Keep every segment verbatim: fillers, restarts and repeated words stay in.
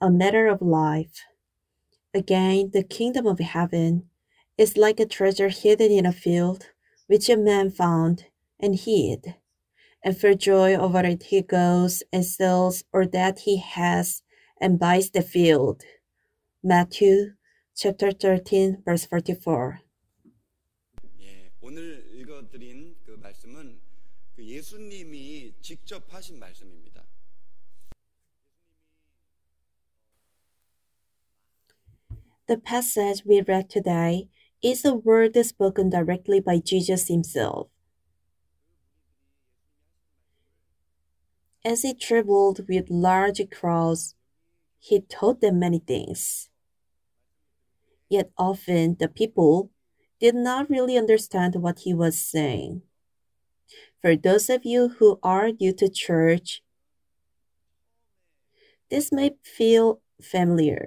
a matter of life. Again, the kingdom of heaven is like a treasure hidden in a field, which a man found and hid. And for joy over it, he goes and sells all that he has and buys the field. Matthew chapter thirteen, verse forty-four. 예, 오늘 읽어드린 그 말씀은 그 예수님이 직접 하신 말씀입니다. The passage we read today is a word spoken directly by Jesus himself. As he traveled with large crowds, he taught them many things. Yet often the people did not really understand what he was saying. For those of you who are new to church, this may feel familiar.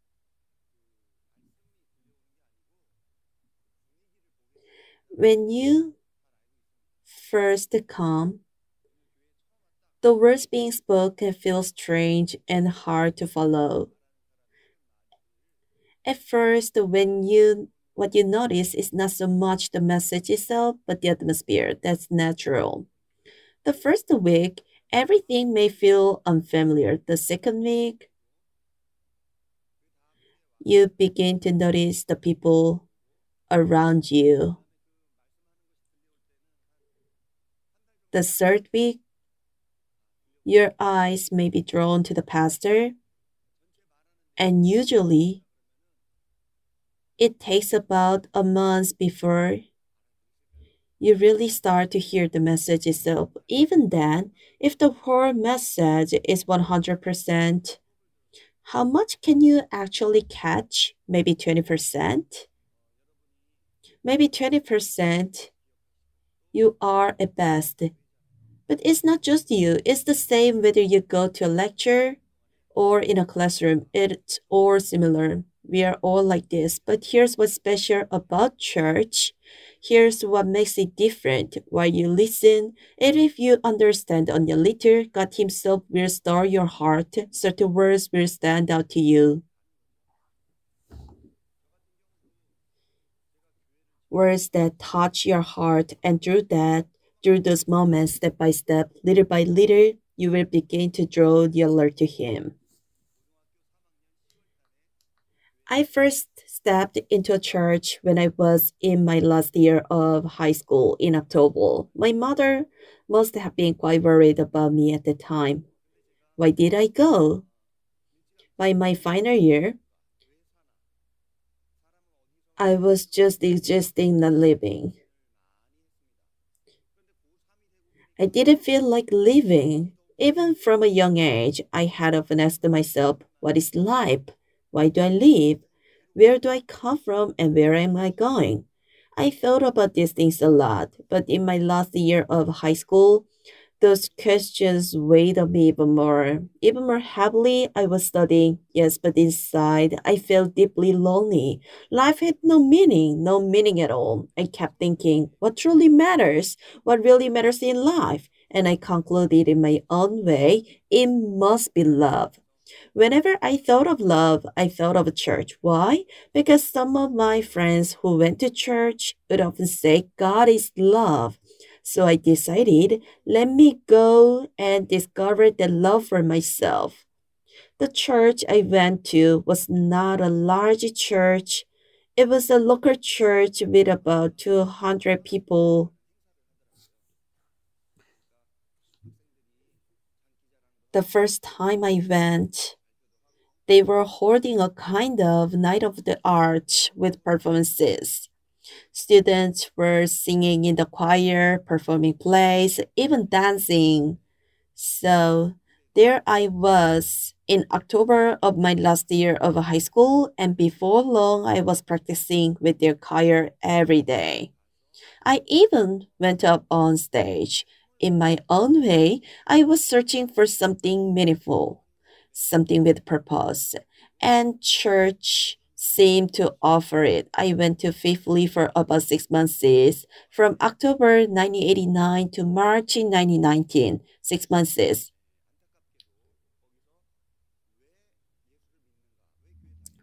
When you first come, the words being spoken feel strange and hard to follow. At first, when you what you notice is not so much the message itself, but the atmosphere. That's natural. The first week, everything may feel unfamiliar. The second week, you begin to notice the people around you. The third week, your eyes may be drawn to the pastor, and usually it takes about a month before you really start to hear the message itself. Even then, if the whole message is one hundred percent, how much can you actually catch? Maybe twenty percent? Maybe twenty percent you are at best. But it's not just you. It's the same whether you go to a lecture or in a classroom. It's all similar. We are all like this. But here's what's special about church. Here's what makes it different. While you listen, and if you understand only a little, God himself will stir your heart. Certain words will stand out to you. Words that touch your heart, and through that, through those moments, step by step, little by little, you will begin to draw nearer to Him. I first stepped into a church when I was in my last year of high school in October. My mother must have been quite worried about me at the time. Why did I go? By my final year, I was just existing, not living. I didn't feel like living. Even from a young age, I had often asked myself, what is life? Why do I live? Where do I come from and where am I going? I thought about these things a lot, but in my last year of high school, those questions weighed on me even more. Even more heavily, I was studying, yes, but inside, I felt deeply lonely. Life had no meaning, no meaning at all. I kept thinking, what truly matters? What really matters in life? And I concluded in my own way, it must be love. Whenever I thought of love, I thought of a church. Why? Because some of my friends who went to church would often say God is love. So I decided, let me go and discover the love for myself. The church I went to was not a large church. It was a local church with about two hundred people. The first time I went, they were holding a kind of night of the arts with performances. Students were singing in the choir, performing plays, even dancing. So there I was in October of my last year of high school, and before long I was practicing with their choir every day. I even went up on stage. In my own way, I was searching for something meaningful, something with purpose, and church seemed to offer it. I went to faithfully for about six months, from October nineteen eighty-nine to March nineteen nineteen, six months.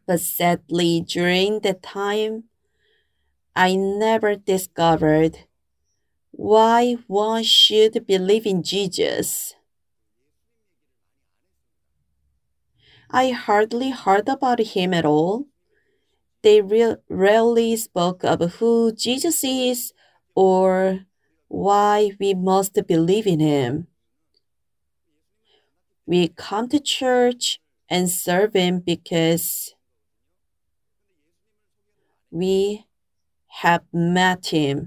But sadly, during that time, I never discovered why one should believe in Jesus. I hardly heard about him at all. They re- rarely spoke of who Jesus is or why we must believe in him. We come to church and serve him because we have met him,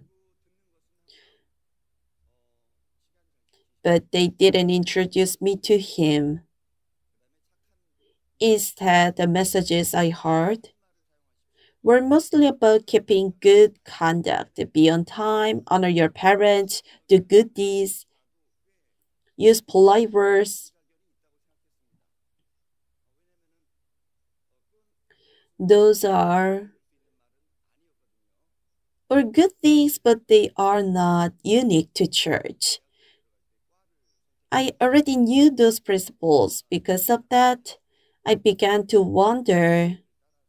but they didn't introduce me to him. Instead, the messages I heard were mostly about keeping good conduct, be on time, honor your parents, do good deeds, use polite words. Those are or good things, but they are not unique to church. I already knew those principles. Because of that, I began to wonder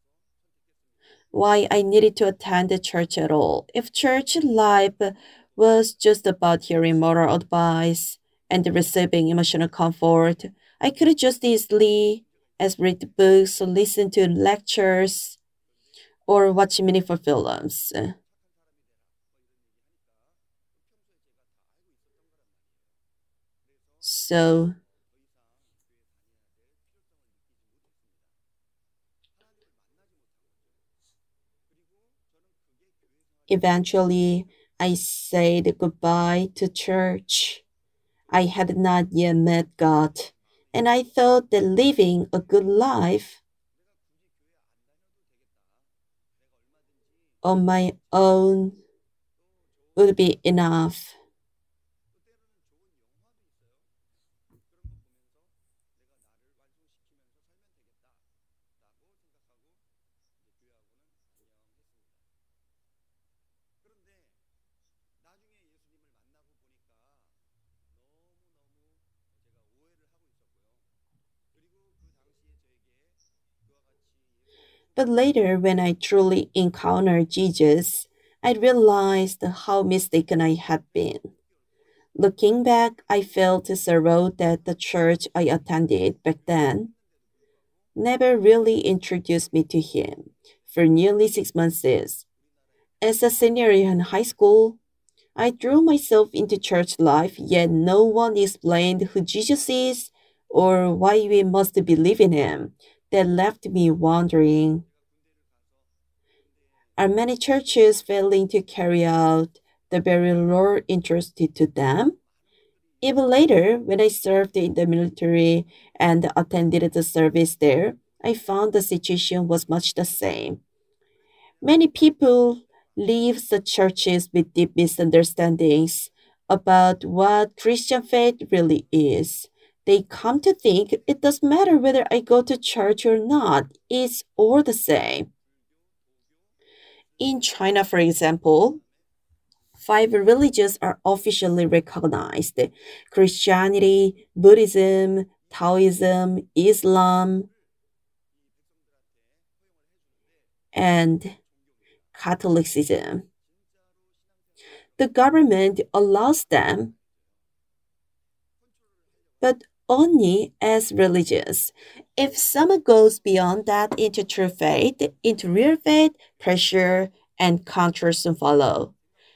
why I needed to attend the church at all. If church life was just about hearing moral advice and receiving emotional comfort, I could just easily as read books, listen to lectures, or watch meaningful films. So eventually, I said goodbye to church. I had not yet met God, and I thought that living a good life on my own would be enough. But later, when I truly encountered Jesus, I realized how mistaken I had been. Looking back, I felt sorrow that the church I attended back then never really introduced me to him. For nearly six months, as a senior in high school, I threw myself into church life, yet no one explained who Jesus is or why we must believe in him. That left me wondering, are many churches failing to carry out the very Lord entrusted to them? Even later, when I served in the military and attended the service there, I found the situation was much the same. Many people leave the churches with deep misunderstandings about what Christian faith really is. They come to think it doesn't matter whether I go to church or not, it's all the same. In China, for example, five religions are officially recognized: Christianity, Buddhism, Taoism, Islam, and Catholicism. The government allows them, but only as religious. If someone goes beyond that into true faith, into real faith, pressure and controls soon follow.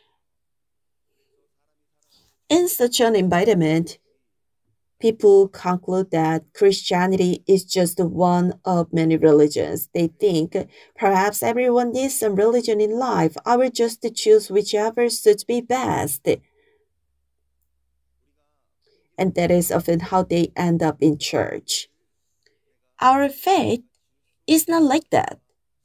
In such an environment, people conclude that Christianity is just one of many religions. They think perhaps everyone needs some religion in life. I will just choose whichever suits me best. And that is often how they end up in church. Our faith is not like that.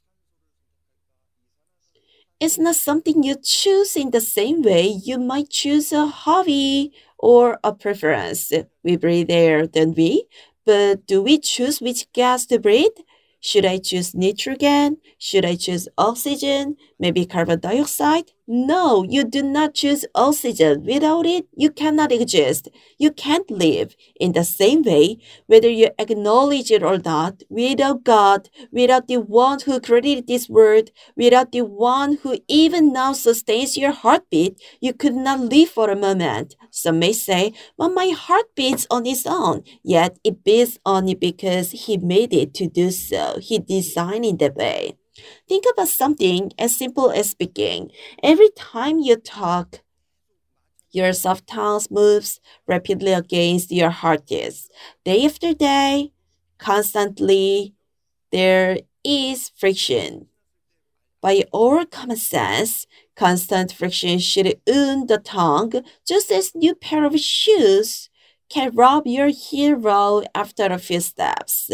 It's not something you choose in the same way you might choose a hobby or a preference. We breathe air, don't we? But do we choose which gas to breathe? Should I choose nitrogen? Should I choose oxygen? Maybe carbon dioxide? No, you do not choose oxygen. Without it, you cannot exist. You can't live. In the same way, whether you acknowledge it or not, without God, without the one who created this world, without the one who even now sustains your heartbeat, you could not live for a moment. Some may say, but my heart beats on its own. Yet it beats only because He made it to do so. He designed it that way. Think about something as simple as speaking. Every time you talk, your soft tongue moves rapidly against your heartbeats. Day after day, constantly, there is friction. By our common sense, constant friction should wound the tongue, just as new pair of shoes can rub your heel after a few steps.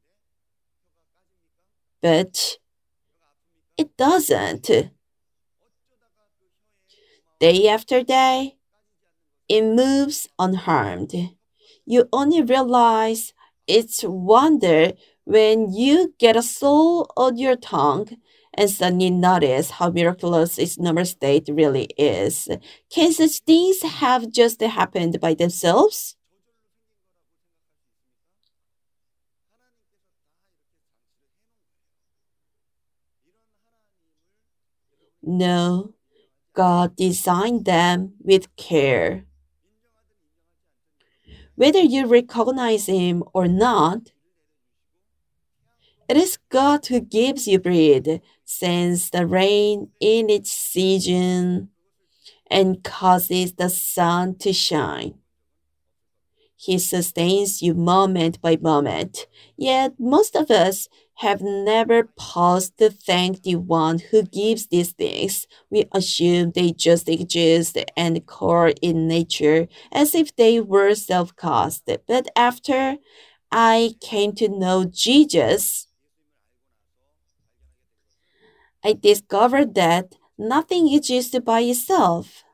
But it doesn't. Day after day, it moves unharmed. You only realize its wonder when you get a soul on your tongue and suddenly notice how miraculous its normal state really is. Can such things have just happened by themselves? No, God designed them with care. Whether you recognize Him or not, it is God who gives you bread, sends the rain in its season, and causes the sun to shine. He sustains you moment by moment. Yet most of us have never paused to thank the one who gives these things. We assume they just exist and occur in nature as if they were self-caused. But after I came to know Jesus, I discovered that nothing exists by itself.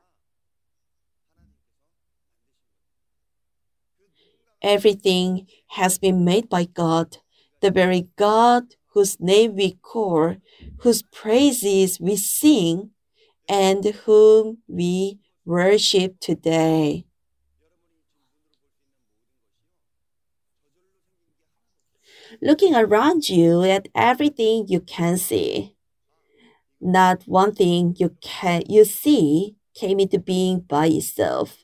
Everything has been made by God, the very God whose name we call, whose praises we sing, and whom we worship today. Looking around you at everything you can see, not one thing you can you see came into being by itself.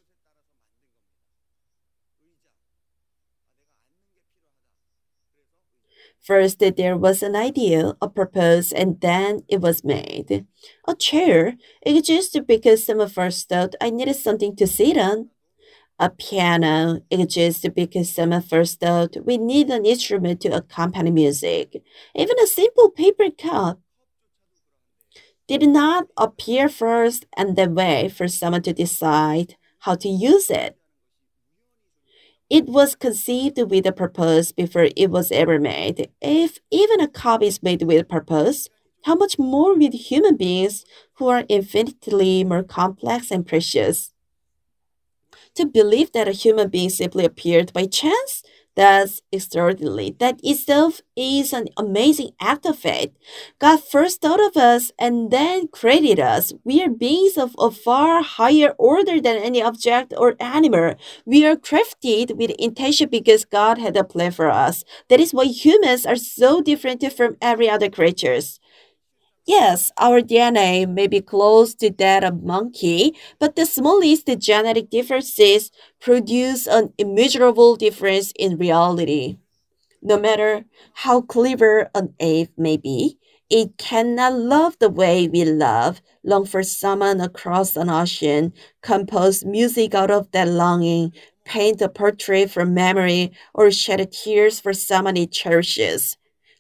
First, there was an idea, a purpose, and then it was made. A chair existed because someone first thought I needed something to sit on. A piano exists because someone first thought we need an instrument to accompany music. Even a simple paper cup did not appear first and then wait for someone to decide how to use it. It was conceived with a purpose before it was ever made. If even a cup is made with a purpose, how much more with human beings who are infinitely more complex and precious? To believe that a human being simply appeared by chance? That's extraordinary. That itself is an amazing act of faith. God first thought of us and then created us. We are beings of a far higher order than any object or animal. We are crafted with intention because God had a plan for us. That is why humans are so different from every other creatures. Yes, our D N A may be close to that of monkey, but the smallest genetic differences produce an immeasurable difference in reality. No matter how clever an ape may be, it cannot love the way we love, long for someone across an ocean, compose music out of that longing, paint a portrait from memory, or shed tears for someone it cherishes.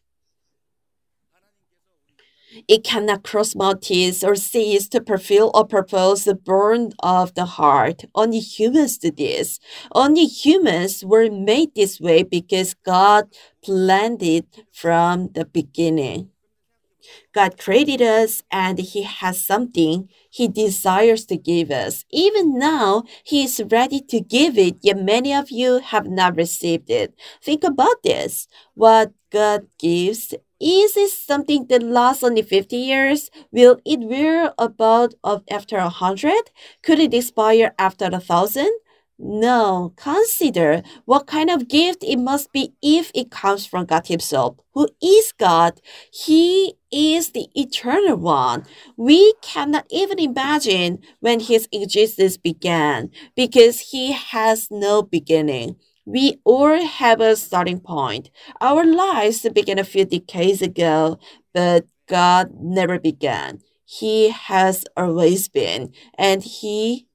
It cannot cross mountains or seas to fulfill a purpose born of the heart. Only humans do this. Only humans were made this way because God planned it from the beginning. God created us and He has something He desires to give us. Even now, He is ready to give it, yet many of you have not received it. Think about this. What God gives Is it something that lasts only fifty years? Will it wear about of after a hundred? Could it expire after a thousand? No, consider what kind of gift it must be if it comes from God Himself, who is God. He is the eternal one. We cannot even imagine when His existence began because He has no beginning. We all have a starting point. Our lives began a few decades ago, but God never began. He has always been, and He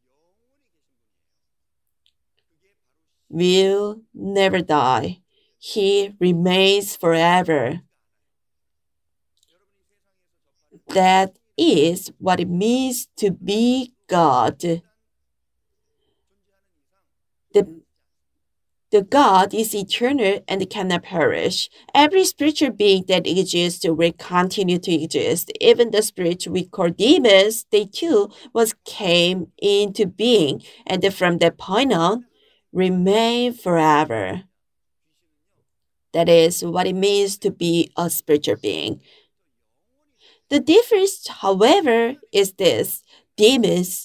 will never die. He remains forever. That is what it means to be God. The The God is eternal and cannot perish. Every spiritual being that exists will continue to exist. Even the spirits we call demons, they too once came into being, and from that point on, remain forever. That is what it means to be a spiritual being. The difference, however, is this. Demons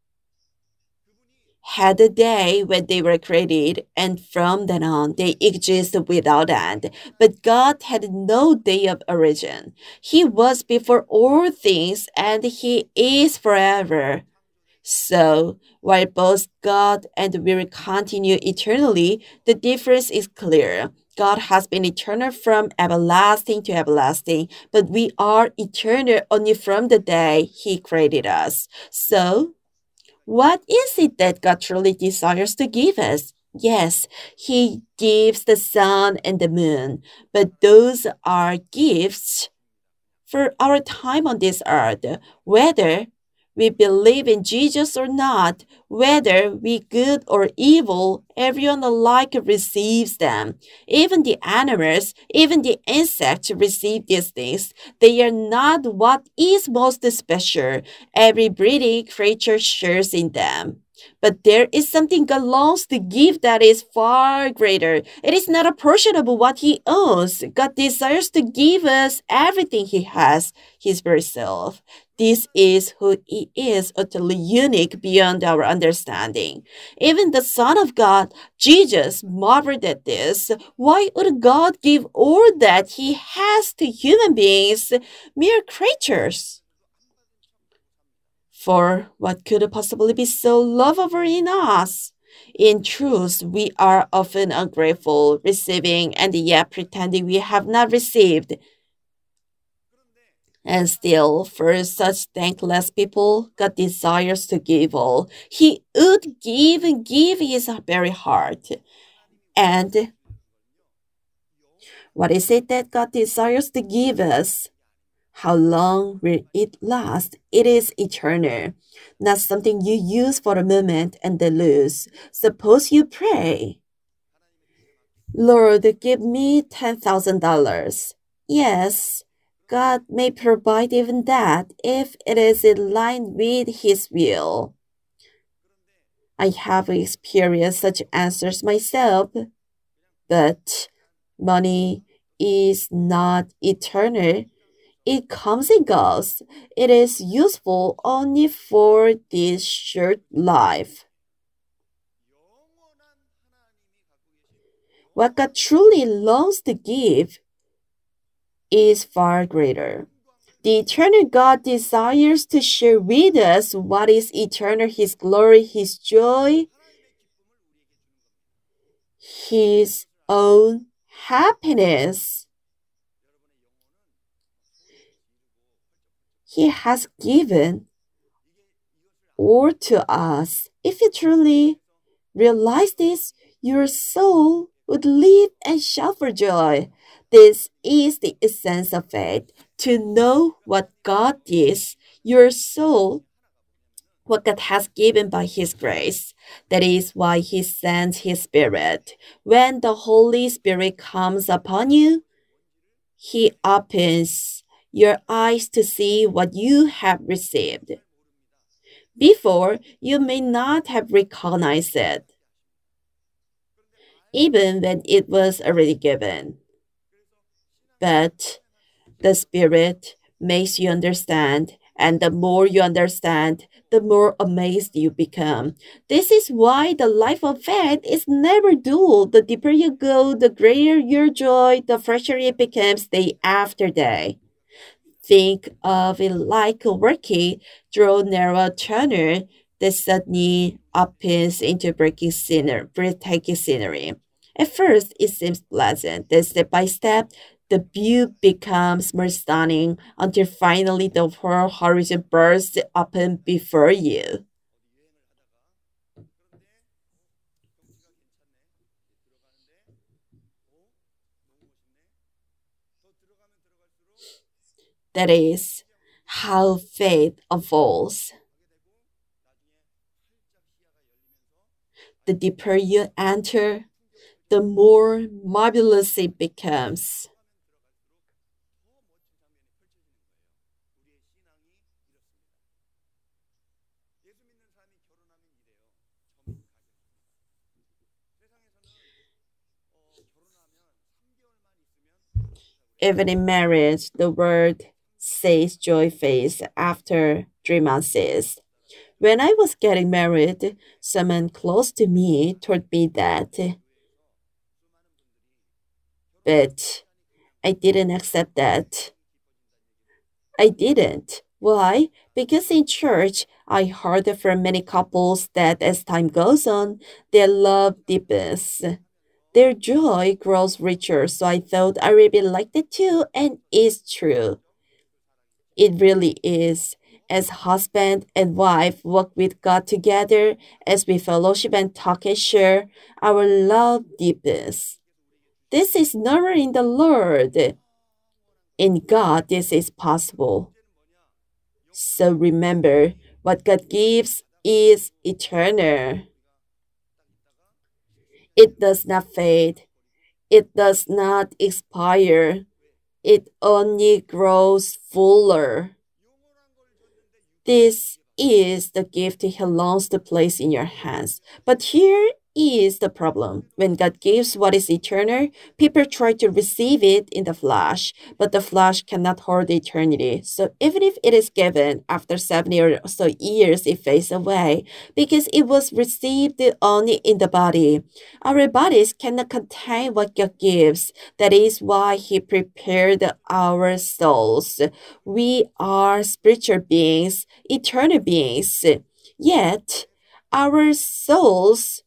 had a day when they were created, and from then on they exist without end. But God had no day of origin. He was before all things, and He is forever. So, while both God and we will continue eternally, the difference is clear. God has been eternal from everlasting to everlasting, but we are eternal only from the day He created us. So, what is it that God truly desires to give us? Yes, He gives the sun and the moon, but those are gifts for our time on this earth, whether we believe in Jesus or not, whether we good or evil, everyone alike receives them. Even the animals, even the insects receive these things. They are not what is most special. Every breathing creature shares in them. But there is something God longs to give that is far greater. It is not a portion of what He owns. God desires to give us everything He has, His very self. This is who He is, utterly unique beyond our understanding. Even the Son of God, Jesus, marveled at this. Why would God give all that He has to human beings, mere creatures? For what could possibly be so lovable in us? In truth, we are often ungrateful, receiving, and yet pretending we have not received. And still, for such thankless people, God desires to give all. He would give and give His very heart. And what is it that God desires to give us? How long will it last? It is eternal, not something you use for a moment and then lose. Suppose you pray, Lord, give me ten thousand dollars. Yes, God may provide even that if it is in line with His will. I have experienced such answers myself, but money is not eternal. It comes and goes. It is useful only for this short life. What God truly longs to give is far greater. The eternal God desires to share with us what is eternal, His glory, His joy, His own happiness. He has given all to us. If you truly realize this, your soul would live and shout for joy. This is the essence of faith. To know what God is, your soul, what God has given by His grace. That is why He sends His Spirit. When the Holy Spirit comes upon you, He opens your eyes to see what you have received. Before, you may not have recognized it, even when it was already given. But The Spirit makes you understand, and the more you understand, the more amazed you become. This is why the life of faith is never dull. The deeper you go, the greater your joy, the fresher it becomes day after day. Think of it like a working through narrow tunnel that suddenly opens into breaking scenery, breathtaking scenery. At first, it seems pleasant. Then, step by step, the view becomes more stunning until finally the whole horizon bursts open before you. That is how faith unfolds. The deeper you enter, the more marvelous it becomes. Even in marriage, the word says joy face after three months. When I was getting married, someone close to me told me that, but I didn't accept that. I didn't. Why? Because in church, I heard from many couples that as time goes on, their love deepens. Their joy grows richer, so I thought I would be like that too, and it's true. It really is. As husband and wife walk with God together, as we fellowship and talk and share, our love deepens. This is never in the Lord. In God, this is possible. So remember, what God gives is eternal. It does not fade. It does not expire. It only grows fuller. This is the gift He longs to place in your hands. But here is the problem. When God gives what is eternal, people try to receive it in the flesh, but the flesh cannot hold eternity. So even if it is given after seventy or so years, it fades away because it was received only in the body. Our bodies cannot contain what God gives. That is why He prepared our souls. We are spiritual beings, eternal beings. Yet, our souls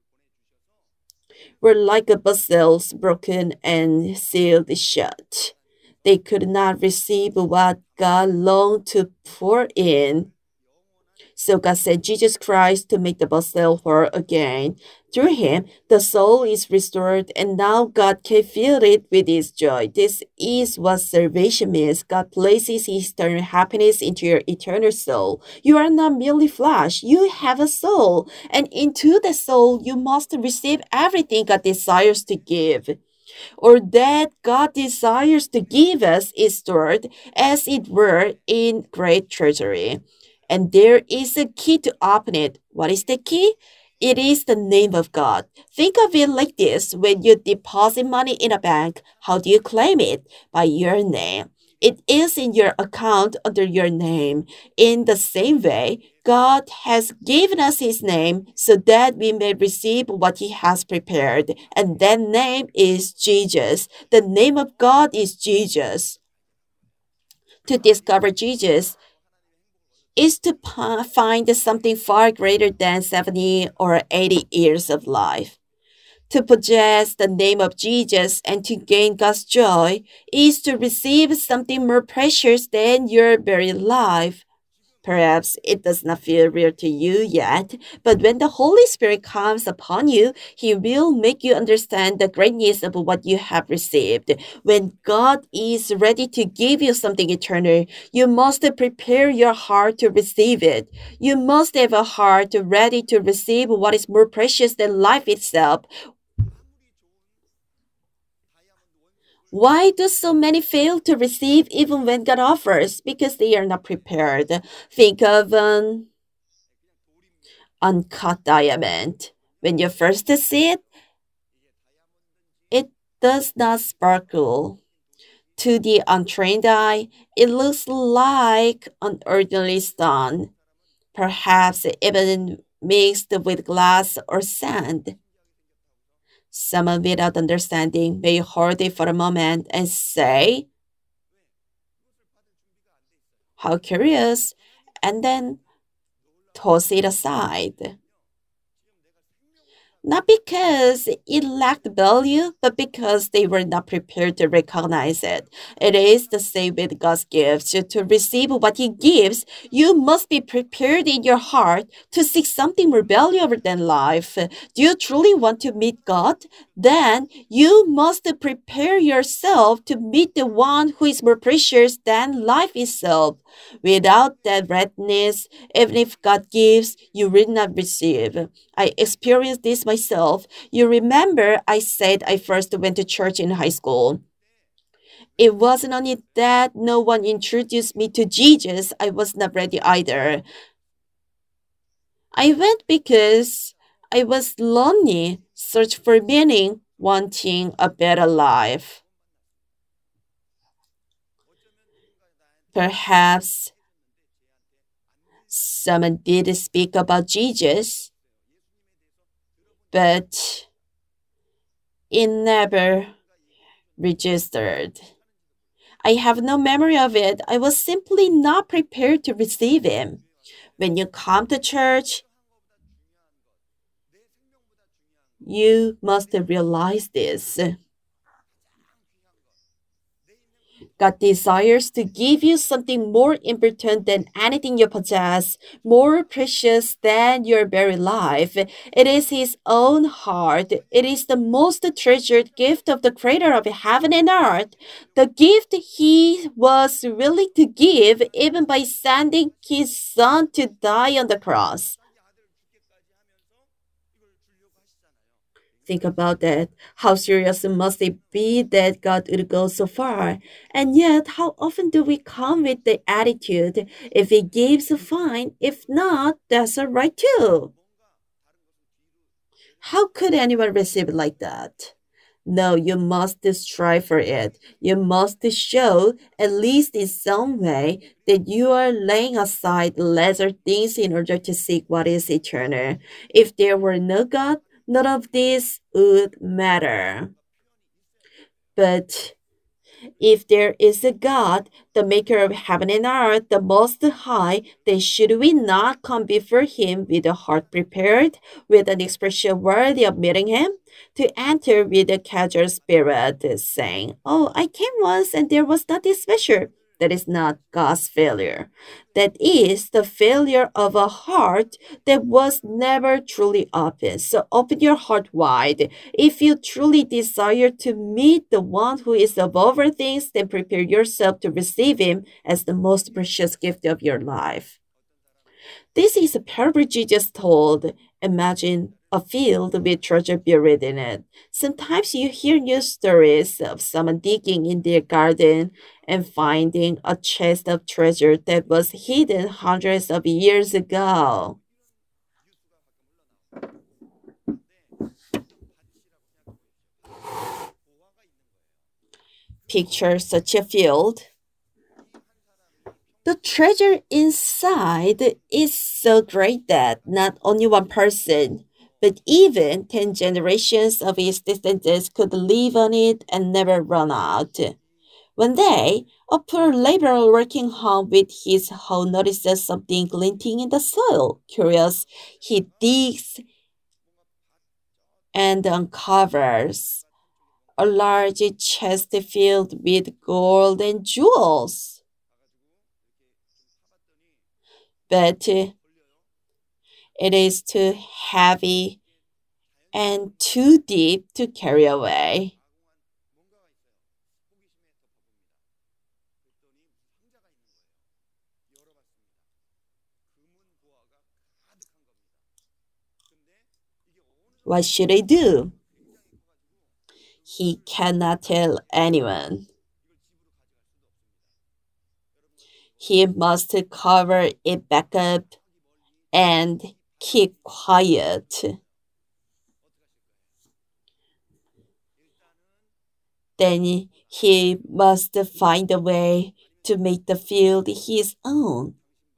were like a vessels broken and sealed shut. They could not receive what God longed to pour in. So God sent Jesus Christ to make the vessel whole again. Through him, the soul is restored, and now God can fill it with his joy. This is what salvation means. God places his eternal happiness into your eternal soul. You are not merely flesh, you have a soul. And into the soul, you must receive everything God desires to give, or that God desires to give us, is stored, as it were, in great treasury. And there is a key to open it. What is the key? It is the name of God. Think of it like this. When you deposit money in a bank, how do you claim it? By your name. It is in your account under your name. In the same way, God has given us his name so that we may receive what he has prepared. And that name is Jesus. The name of God is Jesus. To discover Jesus is to find something far greater than seventy or eighty years of life. To possess the name of Jesus and to gain God's joy is to receive something more precious than your very life. Perhaps it does not feel real to you yet, but when the Holy Spirit comes upon you, he will make you understand the greatness of what you have received. When God is ready to give you something eternal, you must prepare your heart to receive it. You must have a heart ready to receive what is more precious than life itself. Why do so many fail to receive even when God offers? Because they are not prepared. Think of an uncut diamond. When you first see it, it does not sparkle. To the untrained eye, it looks like an ordinary stone, perhaps even mixed with glass or sand. Someone without understanding may hold it for a moment and say, "How curious," and then toss it aside. Not because it lacked value, but because they were not prepared to recognize it. It is the same with God's gifts. To receive what He gives, you must be prepared in your heart to seek something more valuable than life. Do you truly want to meet God? Then you must prepare yourself to meet the one who is more precious than life itself. Without that readiness, even if God gives, you will not receive. I experienced this myself. You remember I said I first went to church in high school. It wasn't only that no one introduced me to Jesus, I was not ready either. I went because I was lonely, searching for meaning, wanting a better life. Perhaps someone did speak about Jesus, but it never registered. I have no memory of it. I was simply not prepared to receive Him. When you come to church, you must realize this. God desires to give you something more important than anything you possess, more precious than your very life. It is His own heart. It is the most treasured gift of the Creator of heaven and earth. The gift He was willing to give even by sending His Son to die on the cross. Think about that. How serious must it be that God would go so far? And yet, how often do we come with the attitude, if He gives, fine, if not, that's all right too? How could anyone receive it like that? No, you must strive for it. You must show, at least in some way, that you are laying aside lesser things in order to seek what is eternal. If there were no God, none of this would matter. But if there is a God, the maker of heaven and earth, the most high, then should we not come before Him with a heart prepared, with an expression worthy of meeting Him? To enter with a casual spirit, saying, "Oh, I came once and there was nothing special." That is not God's failure. That is the failure of a heart that was never truly open. So open your heart wide. If you truly desire to meet the one who is above all things, then prepare yourself to receive Him as the most precious gift of your life. This is a parable Jesus told. Imagine a field with treasure buried in it. Sometimes you hear news stories of someone digging in their garden and finding a chest of treasure that was hidden hundreds of years ago. Picture such a field. The treasure inside is so great that not only one person, but even ten generations of its descendants could live on it and never run out. One day, a poor laborer working home with his hoe notices something glinting in the soil. Curious, he digs and uncovers a large chest filled with gold and jewels. But it is too heavy and too deep to carry away. What should I do? He cannot tell anyone. He must cover it back up and keep quiet. Then he must find a way to make the field his own.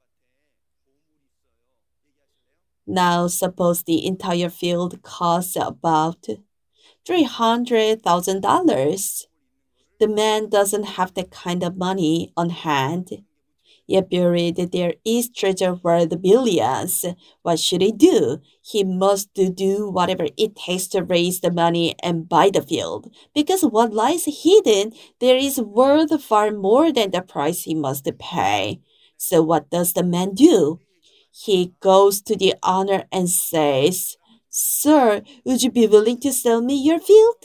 Now suppose the entire field costs about three hundred thousand dollars. The man doesn't have that kind of money on hand. Yet buried there is treasure worth billions. What should he do? He must do whatever it takes to raise the money and buy the field. Because what lies hidden there is worth far more than the price he must pay. So what does the man do? He goes to the owner and says, "Sir, would you be willing to sell me your field?"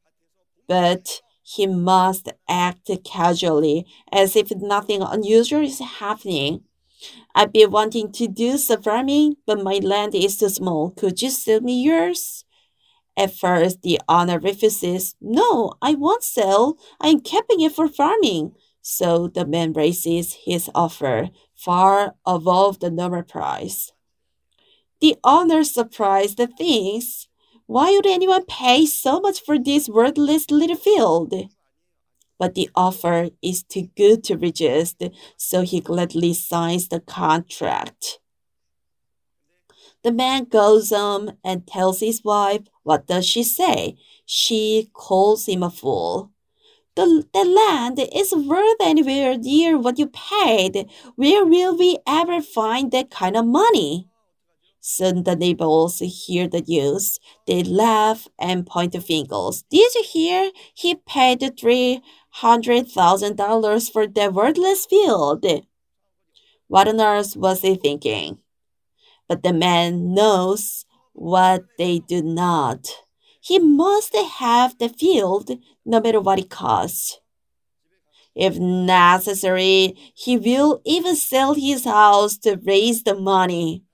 But he must act casually, as if nothing unusual is happening. "I've been wanting to do some farming, but my land is too small. Could you sell me yours?" At first, the owner refuses. "No, I won't sell. I'm keeping it for farming." So the man raises his offer far above the normal price. The owner surprised thinks, "Why would anyone pay so much for this worthless little field?" But the offer is too good to resist, so he gladly signs the contract. The man goes home and tells his wife. What does she say? She calls him a fool. The, the land is worth anywhere near what you paid. Where will we ever find that kind of money? Soon the neighbors hear the news. They laugh and point fingers. "Did you hear? He paid three hundred thousand dollars for that worthless field." What on earth was he thinking? But the man knows what they do not. He must have the field no matter what it costs. If necessary, he will even sell his house to raise the money.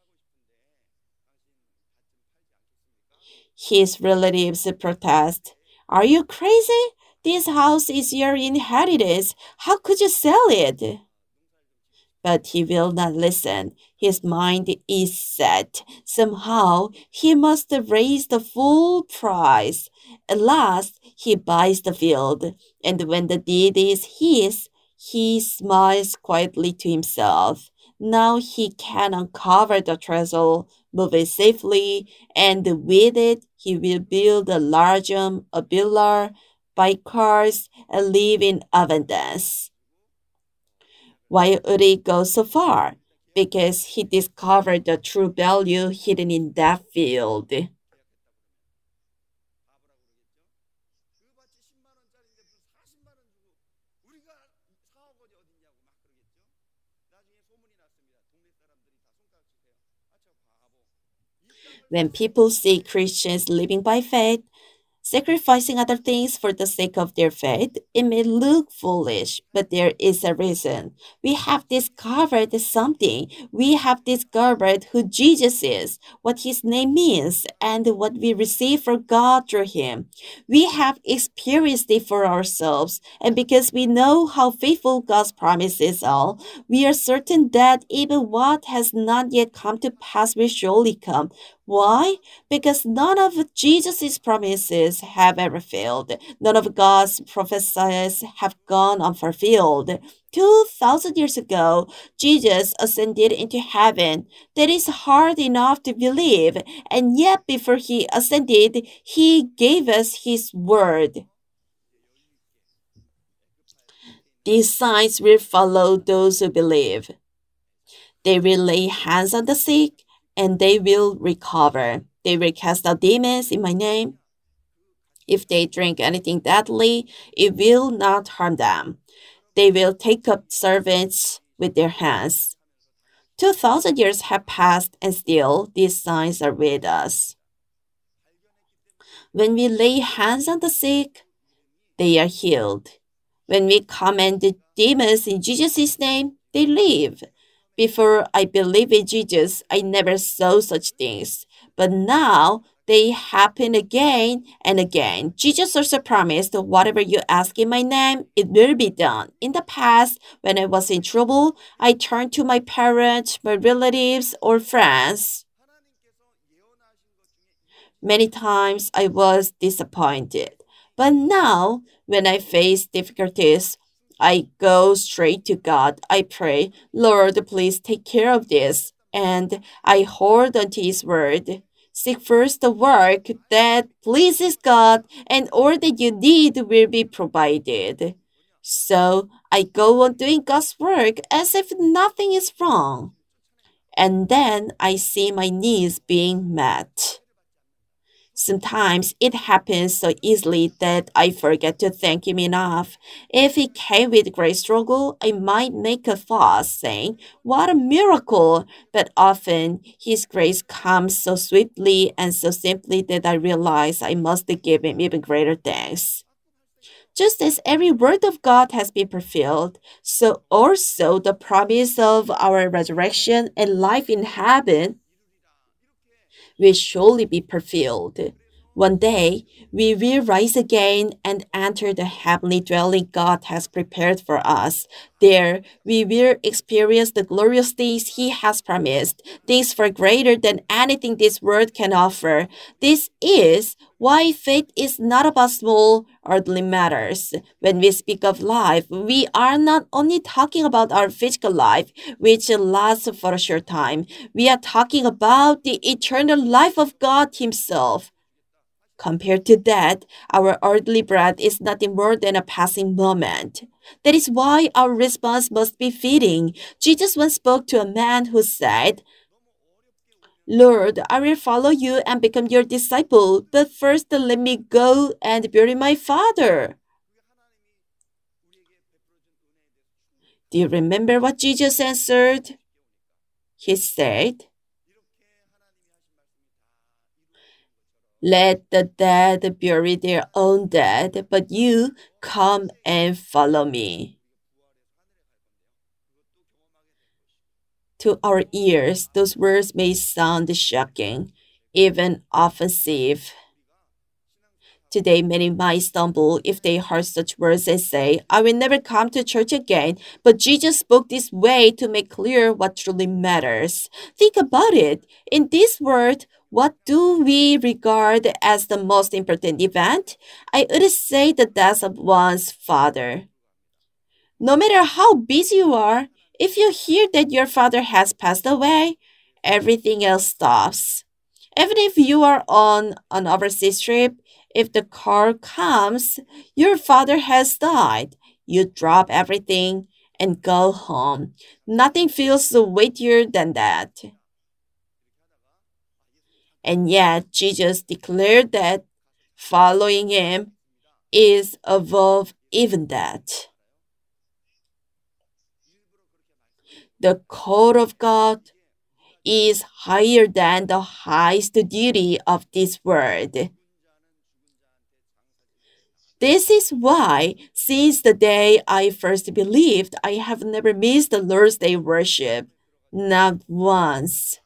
His relatives protest. "Are you crazy? This house is your inheritance. How could you sell it?" But he will not listen. His mind is set. Somehow he must raise the full price. At last he buys the field, and when the deed is his, he smiles quietly to himself. Now he can uncover the treasure, move it safely, and with it he will build a large home, a villa, buy cars, and live in abundance. Why would he go so far? Because he discovered the true value hidden in that field. When people see Christians living by faith, sacrificing other things for the sake of their faith, it may look foolish, but there is a reason. We have discovered something. We have discovered who Jesus is, what his name means, and what we receive from God through him. We have experienced it for ourselves, and because we know how faithful God's promises are, we are certain that even what has not yet come to pass will surely come. Why? Because none of Jesus' promises have ever failed. None of God's prophecies have gone unfulfilled. Two thousand years ago, Jesus ascended into heaven. That is hard enough to believe, and yet before he ascended, he gave us his word. These signs will follow those who believe. They will lay hands on the sick, and they will recover. They will cast out demons in my name. If they drink anything deadly, it will not harm them. They will take up servants with their hands. Two thousand years have passed, and still these signs are with us. When we lay hands on the sick, they are healed. When we command the demons in Jesus' name, they leave. Before I believed in Jesus, I never saw such things. But now they happen again and again. Jesus also promised, whatever you ask in my name, it will be done. In the past, when I was in trouble, I turned to my parents, my relatives, or friends. Many times I was disappointed. But now, when I face difficulties, I go straight to God. I pray, Lord, please take care of this. And I hold onto His word. Seek first the work that pleases God, and all that you need will be provided. So I go on doing God's work as if nothing is wrong. And then I see my needs being met. Sometimes it happens so easily that I forget to thank him enough. If it came with great struggle, I might make a fuss, saying, "What a miracle!" But often his grace comes so swiftly and so simply that I realize I must give him even greater thanks. Just as every word of God has been fulfilled, so also the promise of our resurrection and life in heaven will surely be fulfilled. One day, we will rise again and enter the heavenly dwelling God has prepared for us. There, we will experience the glorious things He has promised, things far greater than anything this world can offer. This is why faith is not about small earthly matters. When we speak of life, we are not only talking about our physical life, which lasts for a short time. We are talking about the eternal life of God Himself. Compared to that, our earthly breath is nothing more than a passing moment. That is why our response must be fitting. Jesus once spoke to a man who said, "Lord, I will follow you and become your disciple, but first let me go and bury my father." Do you remember what Jesus answered? He said, "Let the dead bury their own dead, but you come and follow me." To our ears, those words may sound shocking, even offensive. Today, many might stumble if they heard such words and say, "I will never come to church again." But Jesus spoke this way to make clear what truly matters. Think about it. In this world, what do we regard as the most important event? I would say the death of one's father. No matter how busy you are, if you hear that your father has passed away, everything else stops. Even if you are on an overseas trip, if the car comes, your father has died, you drop everything and go home. Nothing feels weightier than that. And yet, Jesus declared that following him is above even that. The code of God is higher than the highest duty of this world. This is why, since the day I first believed, I have never missed the Lord's Day worship. Not once.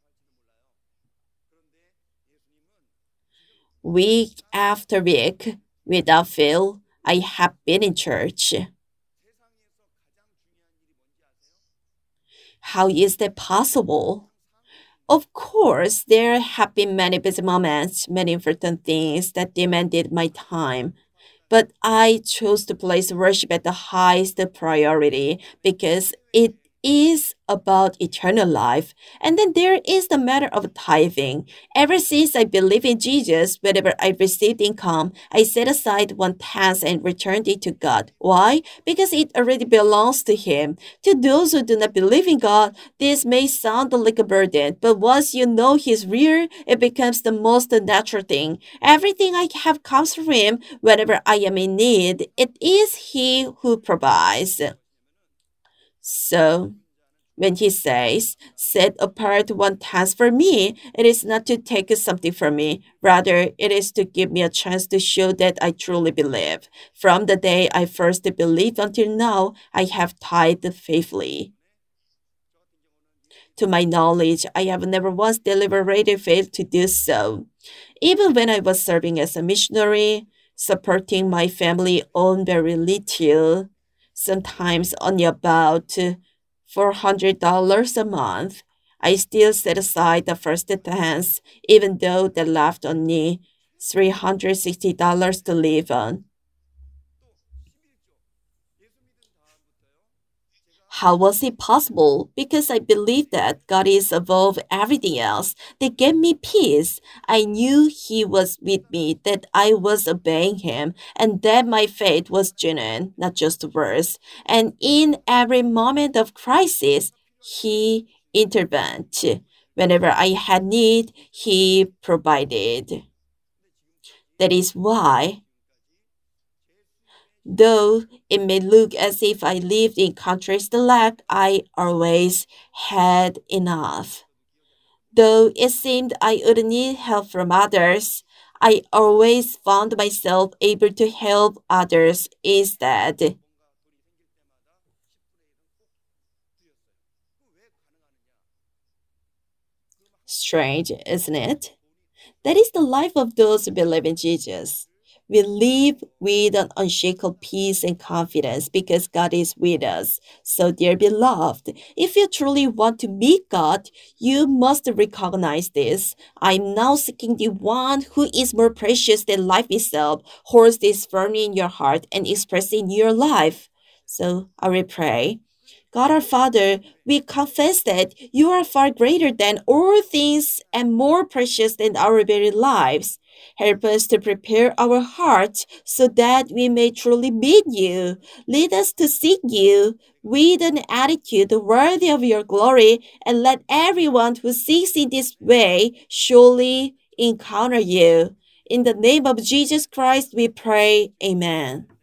Week after week, without fail, I have been in church. How is that possible? Of course, there have been many busy moments, many important things that demanded my time. But I chose to place worship at the highest priority because it is about eternal life. And then there is the matter of tithing. Ever since I believe in Jesus, whenever I received income, I set aside one tenth and returned it to God. Why? Because it already belongs to Him. To those who do not believe in God, this may sound like a burden, but once you know He's real, it becomes the most natural thing. Everything I have comes from Him. Whenever I am in need, it is He who provides. So, when he says, "Set apart one task for me," it is not to take something from me. Rather, it is to give me a chance to show that I truly believe. From the day I first believed until now, I have tithed faithfully. To my knowledge, I have never once deliberately failed to do so. Even when I was serving as a missionary, supporting my family on very little, sometimes only about four hundred dollars a month, I still set aside the first tenth, even though that left only three hundred sixty dollars to live on. How was it possible? Because I believed that God is above everything else. They gave me peace. I knew He was with me, that I was obeying Him, and that my faith was genuine, not just words. And in every moment of crisis, He intervened. Whenever I had need, He provided. That is why, though it may look as if I lived in countries that lacked, I always had enough. Though it seemed I would need help from others, I always found myself able to help others instead. Strange, isn't it? That is the life of those who believe in Jesus. We live with an unshakable peace and confidence because God is with us. So, dear beloved, if you truly want to meet God, you must recognize this. I am now seeking the one who is more precious than life itself, holds this firmly in your heart and express it in your life. So, I will pray. God our Father, we confess that you are far greater than all things and more precious than our very lives. Help us to prepare our hearts so that we may truly meet you. Lead us to seek you with an attitude worthy of your glory, and let everyone who seeks in this way surely encounter you. In the name of Jesus Christ we pray. Amen.